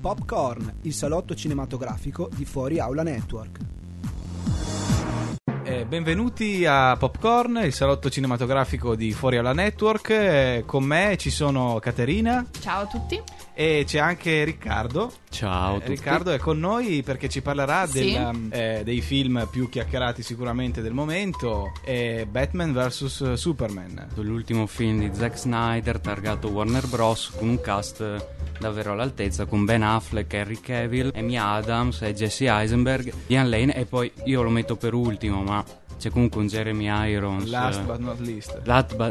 Popcorn, il salotto cinematografico di Fuori Aula Network. Benvenuti a Popcorn, il salotto cinematografico di Fuori Aula Network. Con me ci sono Caterina. Ciao a tutti. E c'è anche Riccardo. Ciao a tutti. Riccardo è con noi perché ci parlerà Sì. dei film più chiacchierati sicuramente del momento, Batman vs Superman. L'ultimo film di Zack Snyder targato Warner Bros. Con un cast davvero all'altezza, con Ben Affleck, Henry Cavill, Amy Adams, Jesse Eisenberg, Ian Lane, e poi io lo metto per ultimo, ma c'è comunque un Jeremy Irons, Last but not least,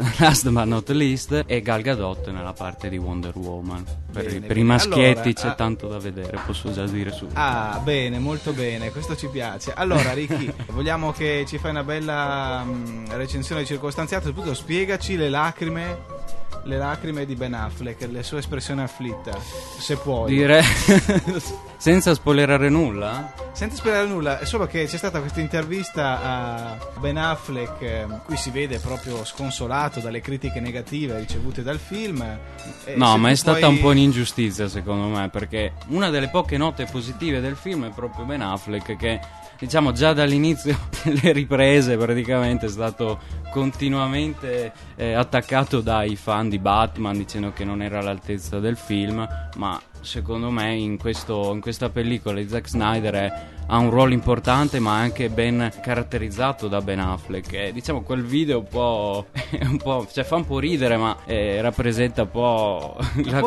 e Gal Gadot nella parte di Wonder Woman. Bene, Per bene. i maschietti Allora, c'è tanto da vedere, posso già dire subito. Ah, bene, molto bene, questo ci piace. Allora, Ricky, vogliamo che ci fai una bella recensione circostanziata, soprattutto spiegaci le lacrime di Ben Affleck, le sue espressioni afflitte, se puoi. Direi senza spoilerare nulla. Senza sperare nulla, è solo che c'è stata questa intervista a Ben Affleck, qui si vede proprio sconsolato dalle critiche negative ricevute dal film. No, ma è stata un po' un'ingiustizia secondo me, perché una delle poche note positive del film è proprio Ben Affleck, che diciamo già dall'inizio delle riprese praticamente è stato continuamente attaccato dai fan di Batman dicendo che non era all'altezza del film, ma secondo me in questa pellicola di Zack Snyder ha un ruolo importante, ma anche ben caratterizzato da Ben Affleck. E, diciamo, quel video un po' cioè fa un po' ridere, ma rappresenta un po' la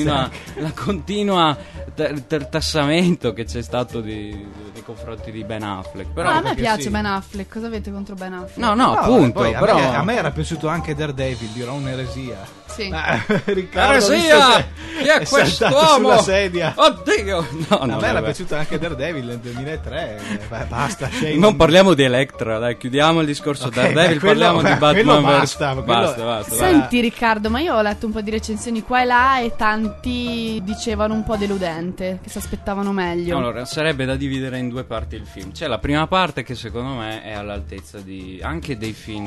continua tassamento che c'è stato nei confronti di Ben Affleck. Però a me piace sì. Ben Affleck, cosa avete contro Ben Affleck? No, appunto, poi però a me era piaciuto anche Daredevil, dirò un'eresia. Sì. Riccardo, Eresia! Chi è è saltato quest'uomo? sulla sedia. Oddio! No, A me era piaciuto anche Daredevil nel 2003. Basta, non parliamo di Electra, dai, chiudiamo il discorso Daredevil, parliamo di Batman basta. Senti Riccardo, ma io ho letto un po' di recensioni qua e là e tanti dicevano un po' deludente, che si aspettavano meglio. Allora, sarebbe da dividere in due parti il film. C'è la prima parte che secondo me è all'altezza anche dei film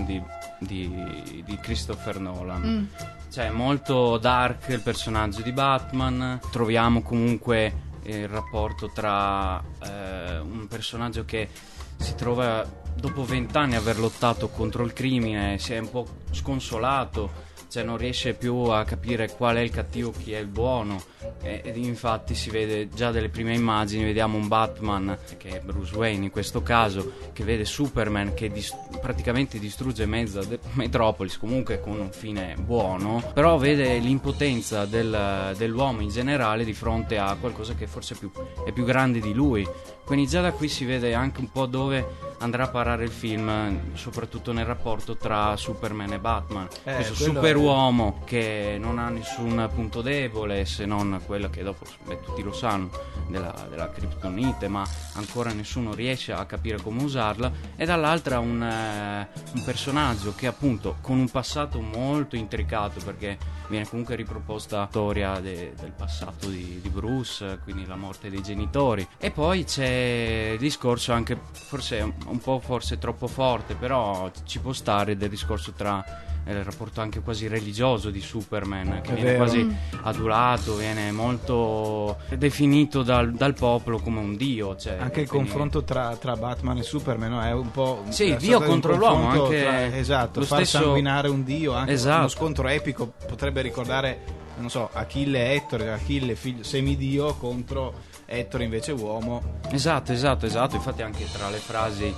di Christopher Nolan. Cioè, molto dark il personaggio di Batman. Troviamo comunque il rapporto tra un personaggio che si trova dopo 20 anni a aver lottato contro il crimine, si è un po' sconsolato, cioè non riesce più a capire qual è il cattivo, chi è il buono, ed infatti si vede già dalle prime immagini, vediamo un Batman che è Bruce Wayne in questo caso, che vede Superman che praticamente distrugge mezza Metropolis, comunque con un fine buono, però vede l'impotenza dell'uomo in generale di fronte a qualcosa che forse è più grande di lui. Quindi già da qui si vede anche un po' dove andrà a parare il film, soprattutto nel rapporto tra Superman e Batman. Questo superuomo che non ha nessun punto debole, se non quello che dopo tutti lo sanno, della Kryptonite, ma ancora nessuno riesce a capire come usarla, e dall'altra un personaggio che appunto con un passato molto intricato, perché viene comunque riproposta la storia del passato di Bruce, quindi la morte dei genitori, e poi c'è il discorso anche forse troppo forte, però ci può stare, del discorso tra il rapporto anche quasi religioso di Superman, che viene quasi adulato, viene molto definito dal popolo come un dio, cioè, anche il confronto tra Batman e Superman, no? È un po' Dio contro l'uomo, anche esatto, lo far stesso sanguinare un dio, anche esatto. Uno scontro epico, potrebbe ricordare, non so, Achille e Ettore, Achille figlio semidio contro Ettore invece uomo. Esatto, infatti anche tra le frasi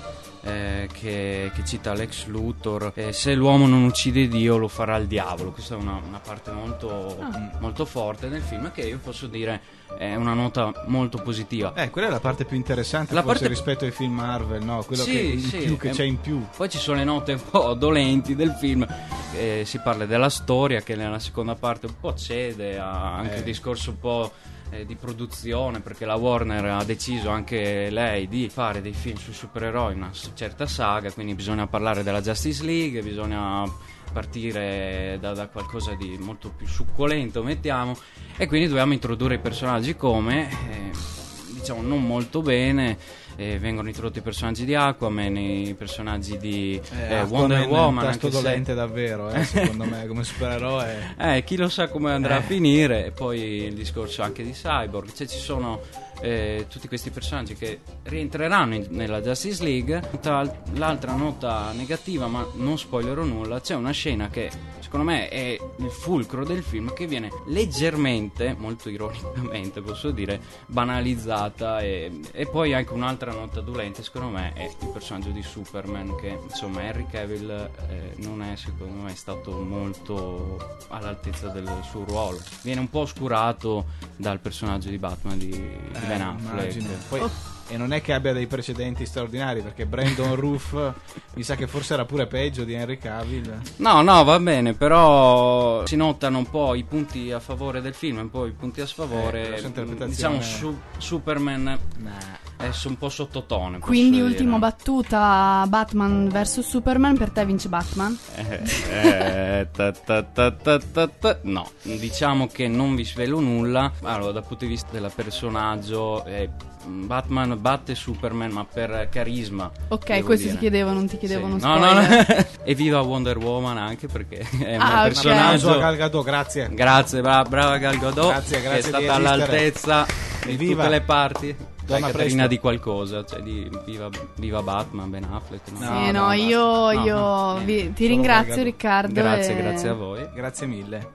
che cita Lex Luthor, se l'uomo non uccide Dio lo farà il diavolo. Questa è una parte molto forte del film, che io posso dire è una nota molto positiva. Quella è la parte più interessante rispetto ai film Marvel, no? Quello che c'è in più. Poi ci sono le note un po' dolenti del film, si parla della storia che nella seconda parte un po' cede a anche il discorso un po' di produzione, perché la Warner ha deciso anche lei di fare dei film sui supereroi, una certa saga, quindi bisogna parlare della Justice League, bisogna partire da qualcosa di molto più succolento, mettiamo, e quindi dobbiamo introdurre i personaggi come diciamo non molto bene, vengono introdotti i personaggi di Aquaman, i personaggi di Wonder Woman, è un tasto anche se dolente davvero, secondo me, come supereroe. chi lo sa come andrà a finire. E poi il discorso anche di Cyborg, cioè ci sono tutti questi personaggi che rientreranno nella Justice League. L'altra nota negativa, ma non spoilerò nulla, c'è una scena che secondo me è il fulcro del film, che viene leggermente, molto ironicamente posso dire, banalizzata, e poi anche un'altra nota dolente secondo me è il personaggio di Superman, che insomma Henry Cavill non è, secondo me, stato molto all'altezza del suo ruolo, viene un po' oscurato dal personaggio di Batman di Ben Affleck. Poi e non è che abbia dei precedenti straordinari, perché Brandon Roof mi sa che forse era pure peggio di Henry Cavill. No, va bene, però si notano un po' i punti a favore del film e un po' i punti a sfavore. Diciamo Superman è un po' sottotono. Quindi ultima battuta, Batman vs Superman, per te vince Batman? No, diciamo che non vi svelo nulla. Allora, dal punto di vista del personaggio, Batman batte Superman, ma per carisma. Ok, questo dire. Ti chiedevo, non ti chiedevo uno spoiler. No. E viva Wonder Woman, anche perché è un personaggio. Gal Gadot, grazie. Grazie, brava Gal Gadot. Grazie che è stata all'altezza di tutte le parti. Donna Caterina di qualcosa, cioè viva Batman, Ben Affleck. Ti ringrazio, Riccardo. Grazie a voi. Grazie mille.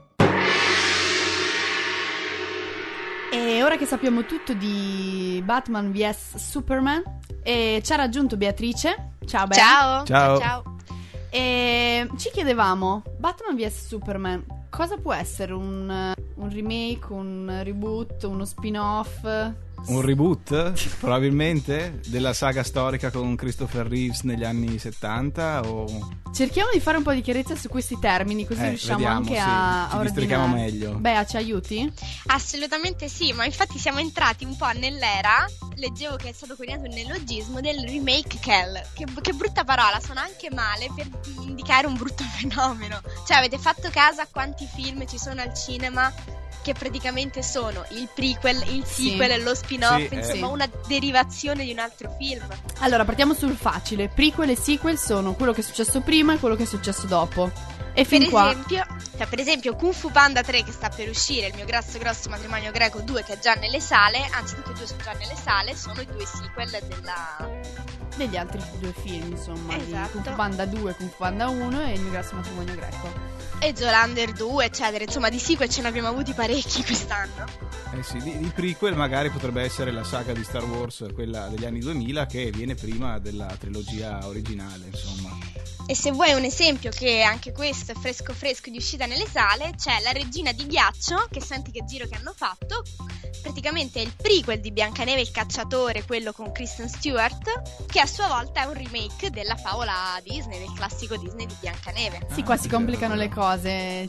E ora che sappiamo tutto di Batman vs Superman, ci ha raggiunto Beatrice. Ciao Bea. Ciao. E ci chiedevamo, Batman vs Superman, cosa può essere un remake, un reboot, uno spin-off? Un reboot, probabilmente, della saga storica con Christopher Reeves negli anni 70 o... Cerchiamo di fare un po' di chiarezza su questi termini, così riusciamo anche a ci districchiamo meglio. Bea, ci aiuti? Assolutamente sì, ma infatti siamo entrati un po' nell'era, leggevo che è stato coniato il neologismo del remake Kell, che brutta parola, suona anche male per indicare un brutto fenomeno. Cioè, avete fatto caso a quanti film ci sono al cinema che praticamente sono il prequel, il sequel e lo spin-off, insomma una derivazione di un altro film. Allora, partiamo sul facile. Prequel e sequel sono quello che è successo prima e quello che è successo dopo. E per esempio Kung Fu Panda 3, che sta per uscire, il mio grosso matrimonio greco 2, che è già nelle sale, anzi tutti e due sono già nelle sale, sono i due sequel degli altri due film, insomma. Esatto. Kung Fu Panda 2, Kung Fu Panda 1 e il mio grosso matrimonio greco. E Zoolander 2, eccetera. Insomma, di sequel ce ne abbiamo avuti parecchi quest'anno. Sì, di prequel magari potrebbe essere la saga di Star Wars, quella degli anni 2000, che viene prima della trilogia originale, insomma. E se vuoi un esempio, che anche questo è fresco di uscita nelle sale, c'è La Regina di Ghiaccio, che senti che giro che hanno fatto. Praticamente è il prequel di Biancaneve e il cacciatore, quello con Kristen Stewart, che a sua volta è un remake della favola Disney, del classico Disney di Biancaneve. Sì, qua si complicano le cose.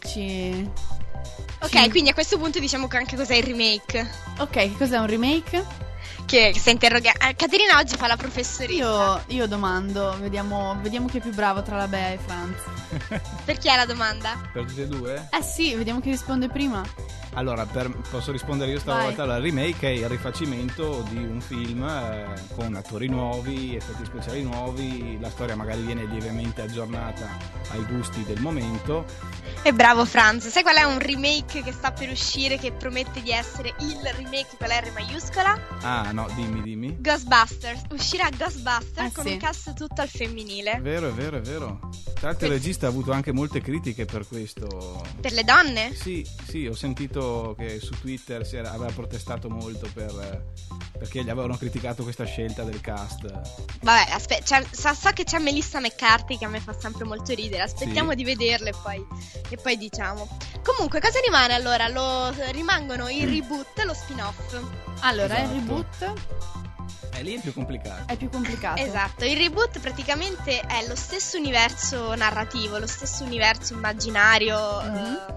Ok, quindi a questo punto diciamo che anche cos'è il remake. Ok, che cos'è un remake? Che stai interrogando. Caterina oggi fa la professoressa. Io domando, vediamo chi è più bravo tra la Bea e Franz. Per chi è la domanda? Per tutti e due? Sì, vediamo chi risponde prima. Allora, posso rispondere io stavolta. Allora, il remake è il rifacimento di un film con attori nuovi, effetti speciali nuovi, la storia magari viene lievemente aggiornata ai gusti del momento. E bravo Franz, sai qual è un remake che sta per uscire, che promette di essere il remake con la R maiuscola? Ah no, dimmi. Ghostbusters, uscirà Ghostbusters con un cast tutto al femminile. Vero. Tra l'altro il regista ha avuto anche molte critiche per questo. Per le donne? Sì, ho sentito che su Twitter aveva protestato molto perché gli avevano criticato questa scelta del cast. Vabbè, aspetta, so che c'è Melissa McCarthy, che a me fa sempre molto ridere. Aspettiamo di vederle e poi diciamo. Comunque, cosa rimane allora? Rimangono il reboot e lo spin-off. Allora, il reboot lì è più complicato. Esatto, il reboot praticamente è lo stesso universo narrativo, lo stesso universo immaginario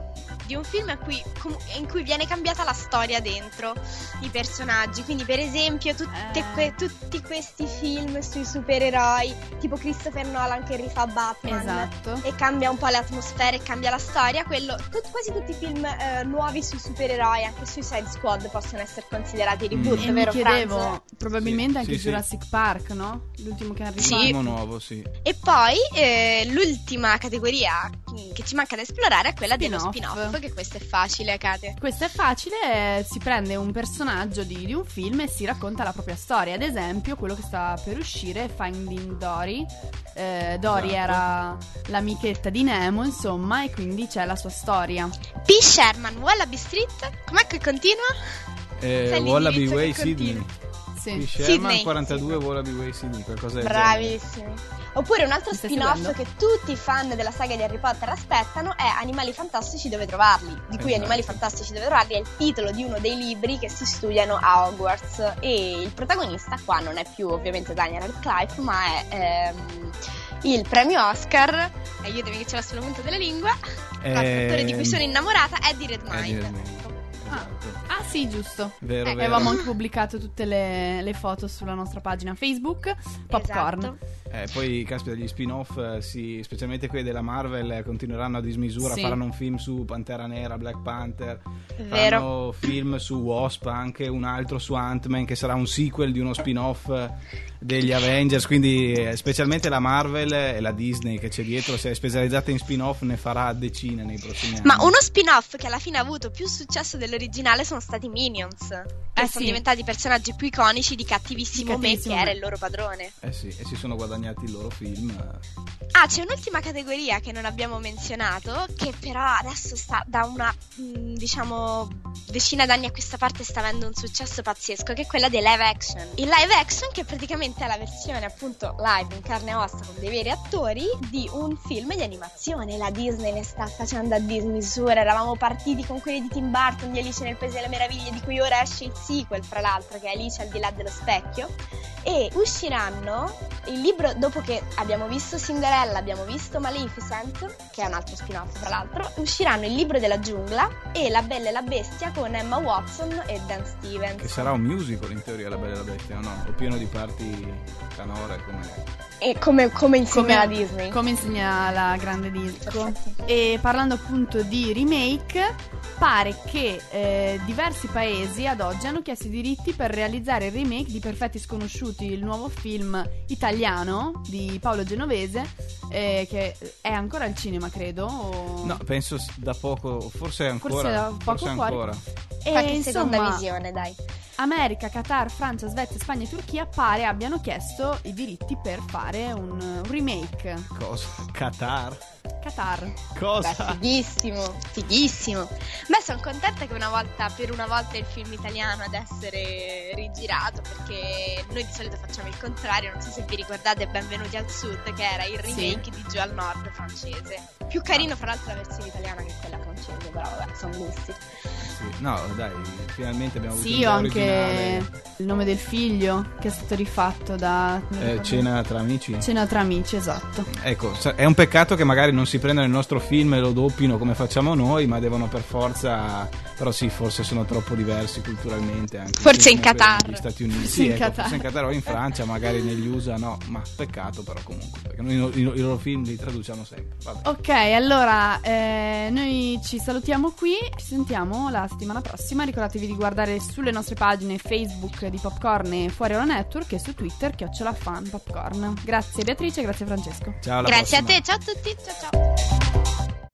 di un film in cui viene cambiata la storia dentro i personaggi. Quindi per esempio tutti questi film sui supereroi, tipo Christopher Nolan che rifà Batman, esatto, e cambia un po' le atmosfere e cambia la storia, quasi tutti i film nuovi sui supereroi, anche Suicide Squad, possono essere considerati reboot, e vero mi chiedevo, Franz? probabilmente anche sì. Jurassic Park, no? L'ultimo che è arrivato. L'ultimo nuovo, sì. E poi l'ultima categoria che ci manca da esplorare è quella dello spin-off, che questo è facile, Kate. Questo è facile, si prende un personaggio di un film e si racconta la propria storia. Ad esempio, quello che sta per uscire, Finding Dory. Dory Esatto. era l'amichetta di Nemo, insomma, e quindi c'è la sua storia. P. Sherman, Wallaby Street, com'è che continua? Sai Wallaby l'indirizzo Way che Sydney. continua? Sì. Sherman Sydney. 42 Wallaby Way Sydney, qualcosa del genere. Bravissimi. Oppure un altro Mi stai spin-off seguendo? che tutti i fan della saga di Harry Potter aspettano è Animali Fantastici dove trovarli, di cui Esatto. Animali Fantastici dove trovarli è il titolo di uno dei libri che si studiano a Hogwarts, e il protagonista qua non è più ovviamente Daniel Radcliffe, ma è il premio Oscar, aiutami che ce l'ho sulla punta della lingua, l'attore di cui sono innamorata, Eddie Redmayne. Ah sì, giusto. Vero, vero. Avevamo anche pubblicato tutte le foto sulla nostra pagina Facebook Popcorn. Esatto. Poi, caspita, gli spin-off, specialmente quelli della Marvel, continueranno a dismisura. Sì. Faranno un film su Pantera Nera, Black Panther. Vero. Faranno film su Wasp, anche un altro su Ant-Man, che sarà un sequel di uno spin-off degli Avengers. Quindi, specialmente la Marvel e la Disney che c'è dietro, se è specializzata in spin-off, ne farà decine nei prossimi anni. Ma uno spin-off che alla fine ha avuto più successo dell'originale sono stati Minions, che sono sì. diventati i personaggi più iconici di Cattivissimo Me, Cattivissimo che era Me. il loro padrone. Sì, e si sono guadagnati il loro film. Ah, c'è un'ultima categoria che non abbiamo menzionato, che però adesso sta da una, decina d'anni a questa parte sta avendo un successo pazzesco, che è quella dei live action. Il live action, che praticamente è la versione appunto live in carne e ossa con dei veri attori di un film di animazione. La Disney ne sta facendo a dismisura. Eravamo partiti con quelli di Tim Burton, di Alice nel Paese delle Meraviglie, di cui ora esce il sequel, fra l'altro, che è Alice al di là dello specchio, e usciranno il libro, dopo che abbiamo visto Cinderella, abbiamo visto Maleficent, che è un altro spin-off fra l'altro, usciranno il libro della giungla e La Bella e la Bestia con Emma Watson e Dan Stevens. Che sarà un musical in teoria, La Bella e la Bestia, o no? O pieno di parti canore come insegna la Disney. Come insegna la grande Disney. Perfetto. E parlando appunto di remake, pare che diversi paesi ad oggi hanno chiesto i diritti per realizzare il remake di Perfetti Sconosciuti, il nuovo film italiano di Paolo Genovese, che è ancora al cinema, credo. No, penso da poco, forse ancora. da poco forse fuori. ancora. E Qualche seconda insomma, visione, dai. America, Qatar, Francia, Svezia, Spagna e Turchia pare abbiano chiesto i diritti per fare un remake. Cosa? Qatar? Qatar. Cosa? Beh, fighissimo, fighissimo. Beh, sono contenta che per una volta il film italiano ad essere rigirato, perché noi di solito facciamo il contrario. Non so se vi ricordate Benvenuti al Sud, che era il remake di Giù al Nord francese. Più carino fra l'altro la versione italiana che quella francese, però vabbè, sono gusti. Sì. No, dai, finalmente abbiamo avuto Sì, un ho originale. anche il nome del figlio che è stato rifatto da Cena tra amici. Cena tra amici, esatto. Ecco, è un peccato che magari non si prendano il nostro film e lo doppino come facciamo noi, ma devono per forza. Però sì, forse sono troppo diversi culturalmente anche. Forse in come Qatar. negli Stati Uniti. Forse Sì, in ecco, Qatar. forse in Qatar o in Francia, magari negli USA no, ma peccato però comunque, perché noi i loro film li traduciamo sempre. Vabbè. Ok, allora noi ci salutiamo qui, ci sentiamo la settimana prossima. Ricordatevi di guardare sulle nostre pagine Facebook di Popcorn e Fuori Ora Network e su Twitter @fanpopcorn. Grazie Beatrice, grazie Francesco. Ciao, alla Grazie prossima. a te, ciao a tutti, ciao ciao.